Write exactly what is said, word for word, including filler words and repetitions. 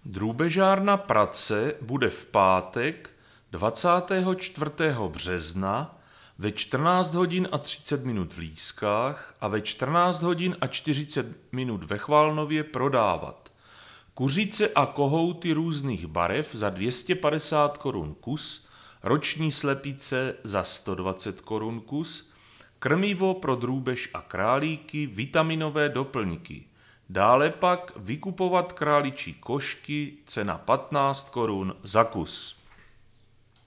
Drůbežárna Prace bude v pátek dvacátého čtvrtého března ve čtrnáct hodin a třicet minut v Lískách a ve čtrnáct hodin a čtyřicet minut ve Chvalnově prodávat kuřice a kohouty různých barev za dvě stě padesát korun kus, roční slepice za sto dvacet korun kus, krmivo pro drůbež a králíky, vitaminové doplňky. Dále pak vykupovat králičí košky, cena patnáct korun za kus.